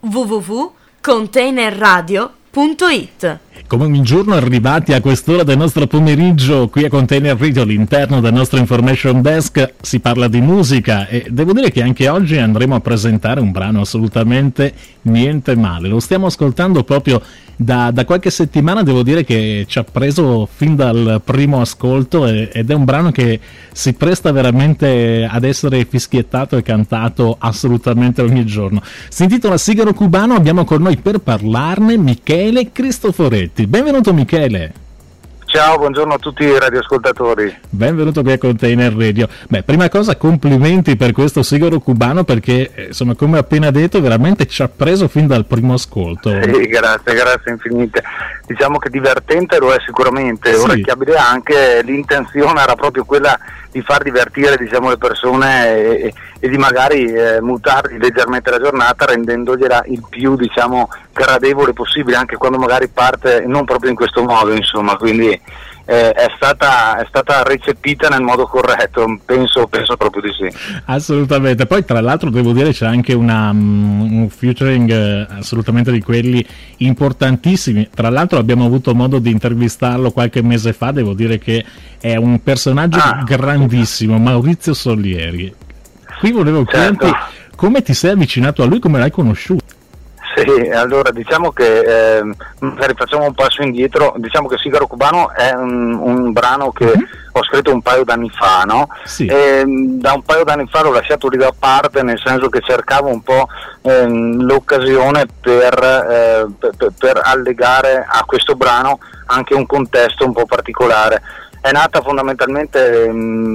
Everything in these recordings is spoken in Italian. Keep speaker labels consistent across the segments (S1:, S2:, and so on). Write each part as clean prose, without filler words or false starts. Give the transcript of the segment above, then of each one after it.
S1: www.containerradio.it.
S2: Come ogni giorno arrivati a quest'ora del nostro pomeriggio qui a Container Radio all'interno del nostro Information Desk si parla di musica e devo dire che anche oggi andremo a presentare un brano assolutamente niente male. Lo stiamo ascoltando proprio da qualche settimana, devo dire che ci ha preso fin dal primo ascolto ed è un brano che si presta veramente ad essere fischiettato e cantato assolutamente ogni giorno. Si intitola Sigaro Cubano, abbiamo con noi per parlarne Michele Cristoforetti. Benvenuto Michele.
S3: Ciao, buongiorno a tutti i radioascoltatori.
S2: Benvenuto qui a Container Radio. Beh, prima cosa complimenti per questo Sigaro Cubano perché insomma come ho appena detto veramente ci ha preso fin dal primo ascolto.
S3: Sì, grazie infinite. Diciamo che divertente lo è sicuramente,
S2: sì.
S3: Orecchiabile anche, l'intenzione era proprio quella di far divertire le persone e di magari mutargli leggermente la giornata rendendogliela il più gradevole possibile anche quando magari parte non proprio in questo modo, insomma, quindi è stata recepita nel modo corretto, penso proprio di sì.
S2: Assolutamente, poi tra l'altro devo dire c'è anche un featuring assolutamente di quelli importantissimi, tra l'altro abbiamo avuto modo di intervistarlo qualche mese fa, devo dire che è un personaggio grandissimo, Maurizio Solieri. Qui volevo chiederti come ti sei avvicinato a lui, come l'hai conosciuto?
S3: Sì, allora diciamo che magari facciamo un passo indietro, diciamo che Sigaro Cubano è un brano che ho scritto un paio d'anni fa, no?
S2: Sì.
S3: E, da un paio d'anni fa l'ho lasciato lì da parte, nel senso che cercavo un po' l'occasione per allegare a questo brano anche un contesto un po' particolare. È nata fondamentalmente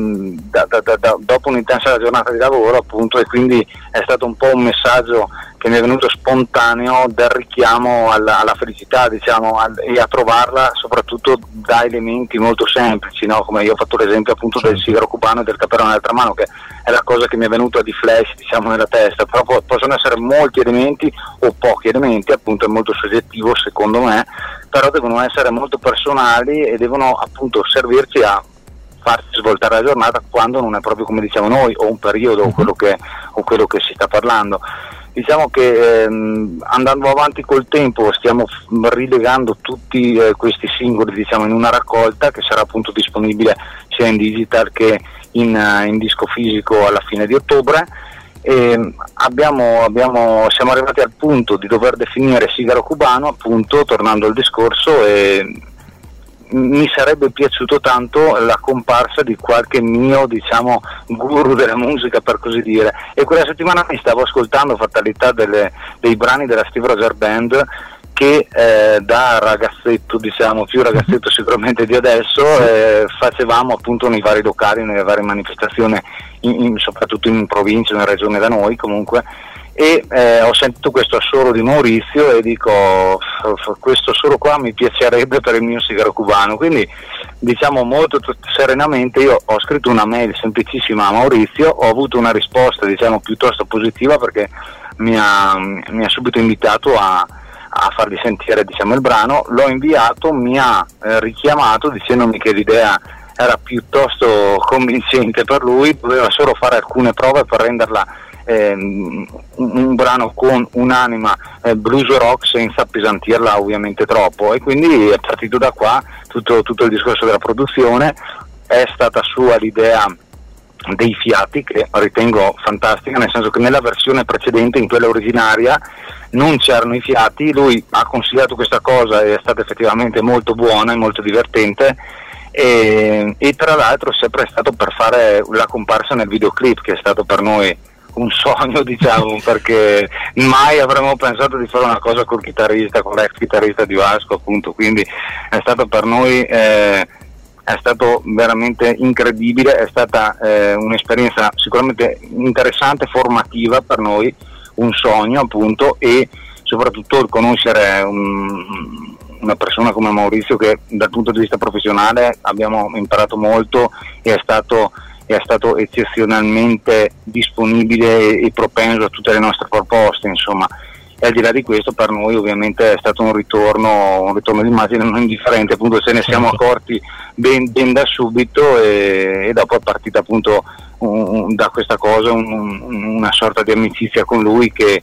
S3: dopo un'intensa giornata di lavoro, appunto, e quindi è stato un po' un messaggio che mi è venuto spontaneo del richiamo alla felicità, e a trovarla soprattutto da elementi molto semplici, no? Come io ho fatto l'esempio appunto del sigaro cubano e del caperone nell'altra mano, che è la cosa che mi è venuta di flash nella testa, però possono essere molti elementi o pochi elementi, appunto è molto soggettivo secondo me, però devono essere molto personali e devono appunto servirci a farci svoltare la giornata quando non è proprio come diciamo noi, o un periodo o quello che si sta parlando. Diciamo che andando avanti col tempo stiamo rilegando tutti questi singoli in una raccolta che sarà appunto disponibile sia in digital che in disco fisico alla fine di ottobre. E siamo arrivati al punto di dover definire Sigaro Cubano, appunto, tornando al discorso, e mi sarebbe piaciuto tanto la comparsa di qualche mio guru della musica, per così dire, e quella settimana mi stavo ascoltando Fatalità dei brani della Steve Roger Band che da ragazzetto, più ragazzetto sicuramente di adesso, facevamo appunto nei vari locali, nelle varie manifestazioni, soprattutto in provincia, in regione da noi comunque, e ho sentito questo assolo di Maurizio e dico questo assolo qua mi piacerebbe per il mio sigaro cubano, quindi molto serenamente io ho scritto una mail semplicissima a Maurizio, ho avuto una risposta piuttosto positiva perché mi ha subito invitato a fargli sentire il brano, l'ho inviato, mi ha richiamato dicendomi che l'idea era piuttosto convincente per lui, doveva solo fare alcune prove per renderla un brano con un'anima blues rock senza appesantirla ovviamente troppo, e quindi è partito da qua tutto il discorso della produzione. È stata sua l'idea dei fiati, che ritengo fantastica, nel senso che nella versione precedente, in quella originaria, non c'erano i fiati, lui ha consigliato questa cosa e è stata effettivamente molto buona e molto divertente, e tra l'altro si è prestato per fare la comparsa nel videoclip, che è stato per noi un sogno perché mai avremmo pensato di fare una cosa col chitarrista, con l'ex chitarrista di Vasco, appunto, quindi è stato per noi è stato veramente incredibile, è stata un'esperienza sicuramente interessante, formativa per noi, un sogno appunto, e soprattutto il conoscere una persona come Maurizio, che dal punto di vista professionale abbiamo imparato molto, e è stato eccezionalmente disponibile e propenso a tutte le nostre proposte, insomma. E al di là di questo, per noi ovviamente è stato un ritorno di immagine non indifferente, appunto ce ne siamo accorti ben da subito, e dopo è partita appunto da questa cosa una sorta di amicizia con lui che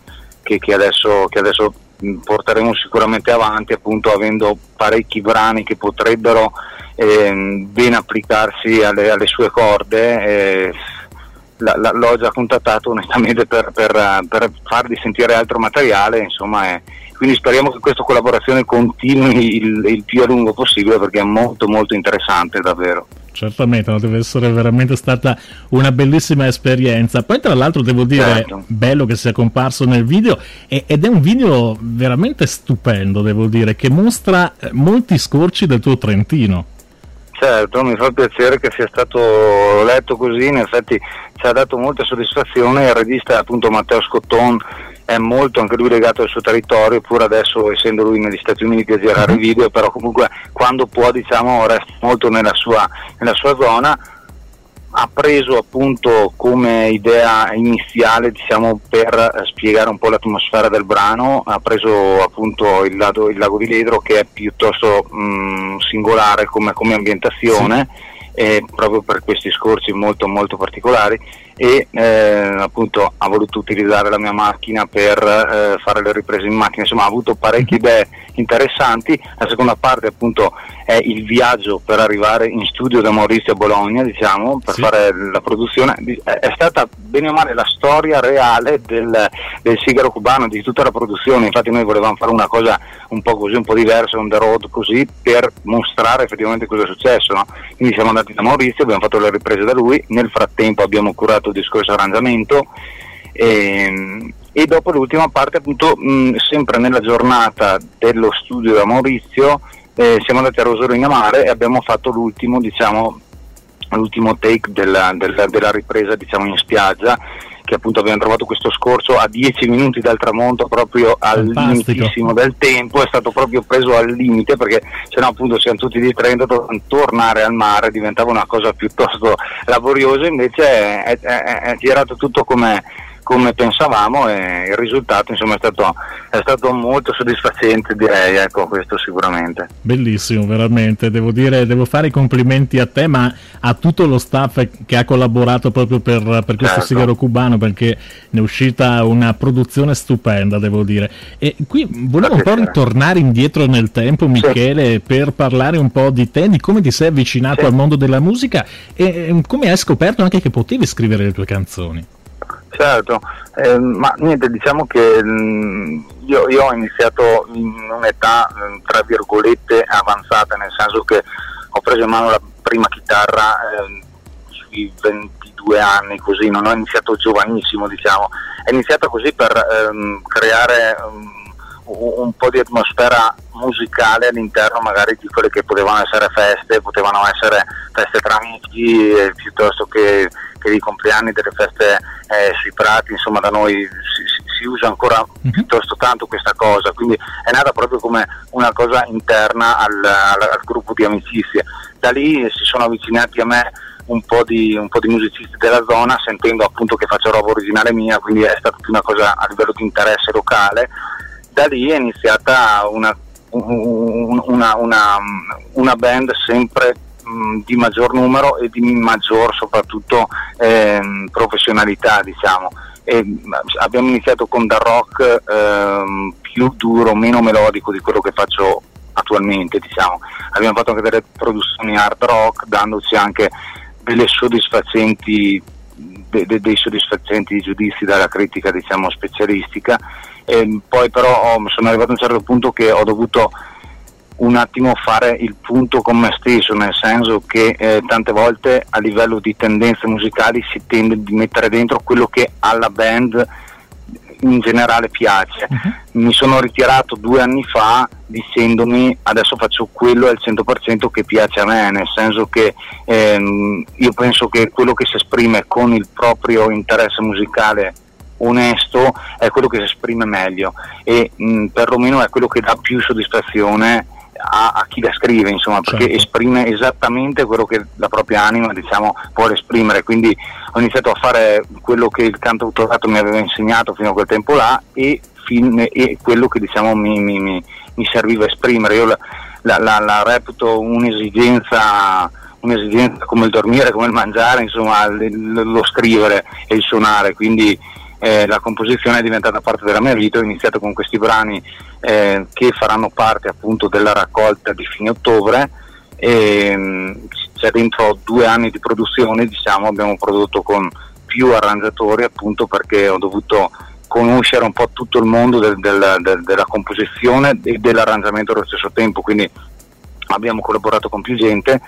S3: che adesso porteremo sicuramente avanti, appunto avendo parecchi brani che potrebbero ben applicarsi alle sue corde. L'ho già contattato onestamente per fargli sentire altro materiale, insomma, quindi speriamo che questa collaborazione continui il più a lungo possibile, perché è molto molto interessante davvero.
S2: Certamente, no, deve essere veramente stata una bellissima esperienza. Poi tra l'altro devo dire, certo, bello che sia comparso nel video, ed è un video veramente stupendo, devo dire, che mostra molti scorci del tuo Trentino.
S3: Certo, mi fa piacere che sia stato letto così, in effetti ci ha dato molta soddisfazione. Il regista, appunto, Matteo Scotton, è molto anche lui legato al suo territorio, pur adesso essendo lui negli Stati Uniti a girare video, però comunque quando può, diciamo, resta molto nella sua zona. Ha preso appunto come idea iniziale, diciamo, per spiegare un po' l'atmosfera del brano, ha preso appunto il lago di Ledro, che è piuttosto singolare come ambientazione, sì, proprio per questi scorci molto molto particolari, e appunto ha voluto utilizzare la mia macchina per fare le riprese in macchina. Insomma, ha avuto parecchie idee interessanti. La seconda parte appunto è il viaggio per arrivare in studio da Maurizio a Bologna, diciamo, per fare la produzione. È stata bene o male la storia reale del sigaro cubano, di tutta la produzione. Infatti noi volevamo fare una cosa un po' così, un po' diversa, on the road, così, per mostrare effettivamente cosa è successo, no? Quindi siamo andati da Maurizio, abbiamo fatto le riprese da lui, nel frattempo abbiamo curato il discorso arrangiamento, e dopo l'ultima parte, appunto, sempre nella giornata dello studio da Maurizio, siamo andati a Rosolina Mare e abbiamo fatto l'ultimo take della ripresa, diciamo, in spiaggia, che appunto abbiamo trovato questo scorcio a 10 minuti dal tramonto, proprio al limitissimo del tempo. È stato proprio preso al limite, perché sennò appunto siamo tutti di Trento, tornare al mare diventava una cosa piuttosto laboriosa. Invece è girato tutto come pensavamo, e il risultato, insomma, è stato molto soddisfacente, direi, ecco, questo sicuramente.
S2: Bellissimo, veramente, devo dire, devo fare i complimenti a te, ma a tutto lo staff che ha collaborato proprio per questo, certo, sigaro cubano, perché ne è uscita una produzione stupenda, devo dire. E qui volevo un po' ritornare indietro nel tempo, Michele, sì, per parlare un po' di te, di come ti sei avvicinato, sì, al mondo della musica, e come hai scoperto anche che potevi scrivere le tue canzoni.
S3: Certo, ma niente, diciamo che io ho iniziato in un'età tra virgolette avanzata, nel senso che ho preso in mano la prima chitarra sui 22 anni, così, non ho iniziato giovanissimo, diciamo. È iniziato così per creare un po' di atmosfera musicale all'interno magari di quelle che potevano essere feste tra amici, piuttosto che di compleanni, delle feste sui prati. Insomma, da noi si usa ancora piuttosto tanto questa cosa, quindi è nata proprio come una cosa interna al gruppo di amicizie. Da lì si sono avvicinati a me un po' di musicisti della zona, sentendo appunto che faccio roba originale mia, quindi è stata più una cosa a livello di interesse locale. Da lì è iniziata una band sempre di maggior numero e di maggior soprattutto professionalità, diciamo. E abbiamo iniziato con dal rock più duro, meno melodico di quello che faccio attualmente, diciamo. Abbiamo fatto anche delle produzioni hard rock, dandoci anche dei soddisfacenti giudizi dalla critica, diciamo, specialistica. E poi però sono arrivato a un certo punto che ho dovuto un attimo fare il punto con me stesso, nel senso che tante volte a livello di tendenze musicali si tende di mettere dentro quello che alla band in generale piace. Mi sono ritirato 2 anni fa dicendomi adesso faccio quello al 100% che piace a me, nel senso che io penso che quello che si esprime con il proprio interesse musicale onesto è quello che si esprime meglio, e perlomeno è quello che dà più soddisfazione a chi la scrive, insomma, perché certo, esprime esattamente quello che la propria anima, diciamo, vuole esprimere. Quindi ho iniziato a fare quello che il cantautorato mi aveva insegnato fino a quel tempo là, e quello che, diciamo, mi serviva a esprimere. Io la reputo un'esigenza come il dormire, come il mangiare, insomma, lo scrivere e il suonare, quindi la composizione è diventata parte della mia vita. Ho iniziato con questi brani che faranno parte appunto della raccolta di fine ottobre, e c'è dentro 2 anni di produzione, diciamo. Abbiamo prodotto con più arrangiatori, appunto perché ho dovuto conoscere un po' tutto il mondo della composizione e dell'arrangiamento allo stesso tempo, quindi abbiamo collaborato con più gente.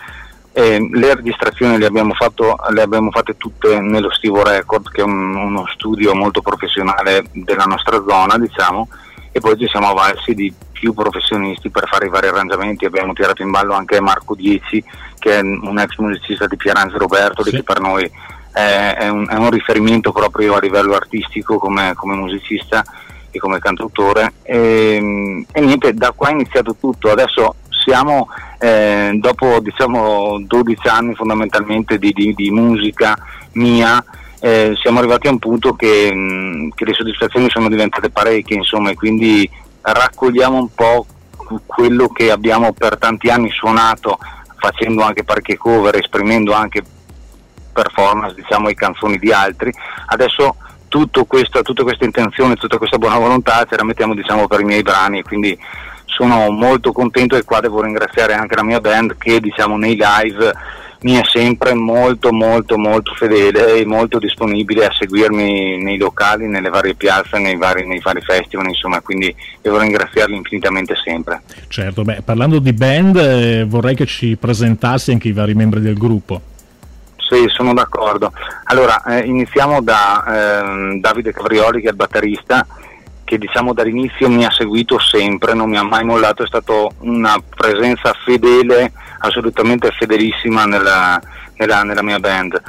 S3: Le registrazioni le abbiamo fatte tutte nello Stivo Record, che è uno studio molto professionale della nostra zona, diciamo, e poi ci siamo avvalsi di più professionisti per fare i vari arrangiamenti. Abbiamo tirato in ballo anche Marco Dieci, che è un ex musicista di Pierangelo Robertoli, che per noi è un riferimento proprio a livello artistico come musicista e come cantautore, e niente, da qua è iniziato tutto. Adesso siamo dopo, diciamo, 12 anni fondamentalmente di musica mia, siamo arrivati a un punto che le soddisfazioni sono diventate parecchie, insomma, e quindi raccogliamo un po' quello che abbiamo per tanti anni suonato, facendo anche parecchie cover, esprimendo anche performance, diciamo, e canzoni di altri. Adesso tutta questa intenzione, tutta questa buona volontà ce la mettiamo, diciamo, per i miei brani, quindi sono molto contento. E qua devo ringraziare anche la mia band, che, diciamo, nei live mi è sempre molto molto molto fedele e molto disponibile a seguirmi nei locali, nelle varie piazze, nei vari festival, insomma, quindi devo ringraziarli infinitamente sempre.
S2: Certo, parlando di band, vorrei che ci presentassi anche i vari membri del gruppo.
S3: Sì, sono d'accordo. Allora, iniziamo da Davide Cavrioli, che è il batterista, che, diciamo, dall'inizio mi ha seguito sempre, non mi ha mai mollato, è stato una presenza fedele, assolutamente fedelissima nella mia band.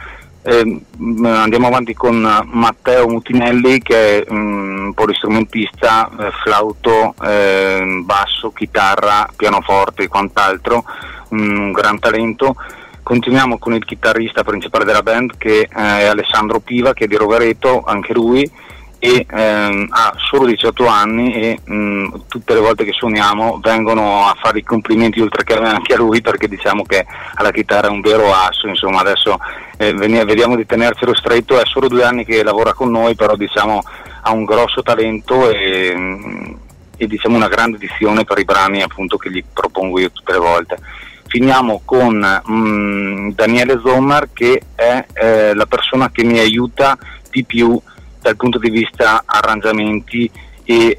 S3: Andiamo avanti con Matteo Mutinelli, che è polistrumentista, flauto, basso, chitarra, pianoforte e quant'altro, un gran talento. Continuiamo con il chitarrista principale della band, che è Alessandro Piva, che è di Rovereto, anche lui, e ha solo 18 anni, e tutte le volte che suoniamo vengono a fare i complimenti, oltre che anche a lui, perché diciamo che alla chitarra è un vero asso, insomma. Adesso vediamo di tenercelo stretto. È solo 2 anni che lavora con noi, però, diciamo, ha un grosso talento e diciamo una grande edizione per i brani, appunto, che gli propongo io tutte le volte. Finiamo con Daniele Sommer, che è la persona che mi aiuta di più dal punto di vista arrangiamenti e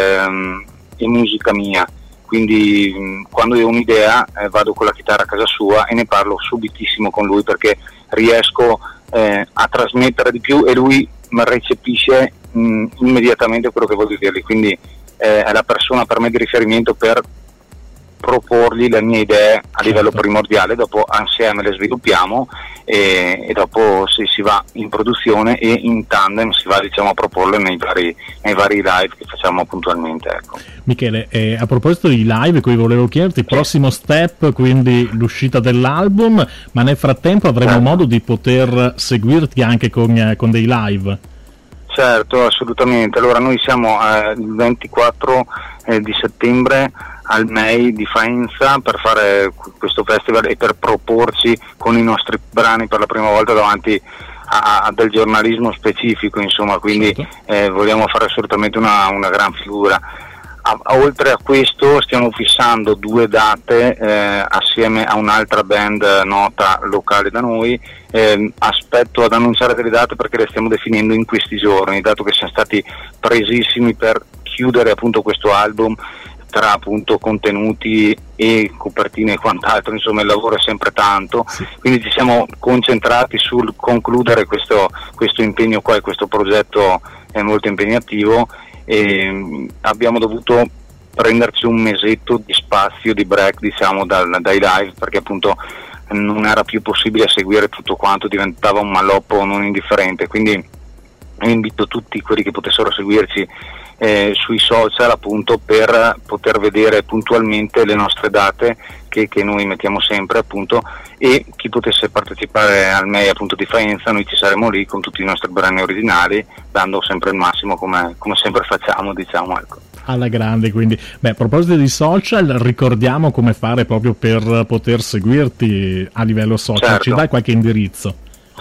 S3: musica mia. Quindi quando io ho un'idea vado con la chitarra a casa sua e ne parlo subitissimo con lui, perché riesco a trasmettere di più e lui recepisce immediatamente quello che voglio dirgli. Quindi è la persona per me di riferimento per proporgli le mie idee a livello primordiale, dopo assieme le sviluppiamo e dopo si va in produzione e in tandem si va, diciamo, a proporle nei vari live che facciamo puntualmente, ecco.
S2: Michele, a proposito di live, qui volevo chiederti il prossimo step, quindi l'uscita dell'album, ma nel frattempo avremo modo di poter seguirti anche con dei live?
S3: Certo, assolutamente. Allora, noi siamo il 24 di settembre al MEI di Faenza per fare questo festival e per proporci con i nostri brani per la prima volta davanti a del giornalismo specifico, insomma, quindi vogliamo fare assolutamente una gran figura. Oltre a questo stiamo fissando 2 date assieme a un'altra band nota locale da noi. Aspetto ad annunciare delle date perché le stiamo definendo in questi giorni, dato che siamo stati presissimi per chiudere, appunto, questo album, tra, appunto, contenuti e copertine e quant'altro. Insomma, il lavoro è sempre tanto, quindi ci siamo concentrati sul concludere questo impegno qua, e questo progetto è molto impegnativo, e abbiamo dovuto prenderci un mesetto di spazio, di break, diciamo, dai live, perché, appunto, non era più possibile seguire tutto quanto, diventava un malloppo non indifferente. Quindi invito tutti quelli che potessero seguirci sui social, appunto, per poter vedere puntualmente le nostre date che noi mettiamo sempre, appunto, e chi potesse partecipare al MEI, appunto, di Faenza, noi ci saremo lì con tutti i nostri brani originali, dando sempre il massimo come sempre facciamo, diciamo, ecco.
S2: Alla grande, quindi. A proposito di social, ricordiamo come fare proprio per poter seguirti a livello social.
S3: Certo.
S2: Ci dai qualche indirizzo?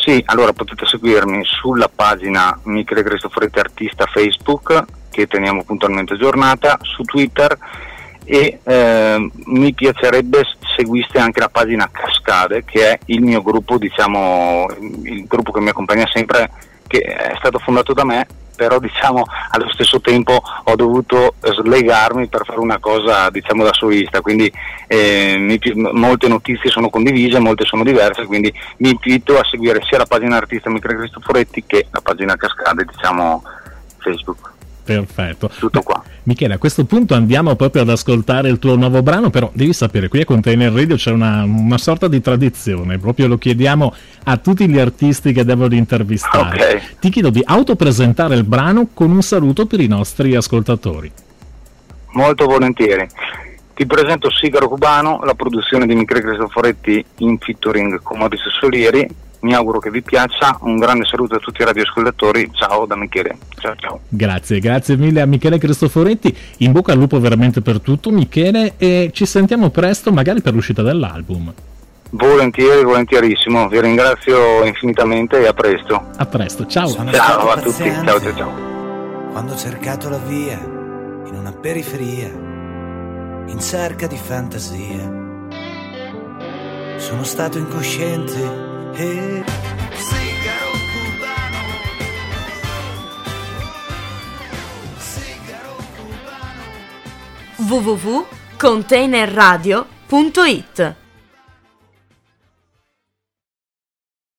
S3: Sì, allora potete seguirmi sulla pagina Michele Cristoforetti Artista Facebook, che teniamo puntualmente aggiornata, su Twitter, e mi piacerebbe seguiste anche la pagina Cascade, che è il mio gruppo, diciamo il gruppo che mi accompagna sempre, che è stato fondato da me, però diciamo allo stesso tempo ho dovuto slegarmi per fare una cosa, diciamo, da solista, quindi molte notizie sono condivise, molte sono diverse, quindi mi invito a seguire sia la pagina Artista Michele Cristoforetti che la pagina Cascade, diciamo Facebook.
S2: Perfetto.
S3: Tutto qua.
S2: Michele, a questo punto andiamo proprio ad ascoltare il tuo nuovo brano, però devi sapere, qui a Container Radio c'è una sorta di tradizione, proprio lo chiediamo a tutti gli artisti che devono intervistare.
S3: Okay.
S2: Ti chiedo di autopresentare il brano con un saluto per i nostri ascoltatori.
S3: Molto volentieri. Ti presento Sigaro Cubano, la produzione di Michele Cristoforetti in featuring con Maurizio Solieri. Mi auguro che vi piaccia, un grande saluto a tutti i radioascoltatori, ciao da Michele, ciao.
S2: Grazie mille a Michele Cristoforetti, in bocca al lupo veramente per tutto Michele, e ci sentiamo presto magari per l'uscita dell'album.
S3: Volentierissimo, vi ringrazio infinitamente e a presto.
S2: A presto, ciao.
S3: Ciao a tutti, ciao.
S1: Quando ho cercato la via in una periferia, in cerca di fantasia, sono stato incosciente e Sigaro
S4: cubano. www.containerradio.it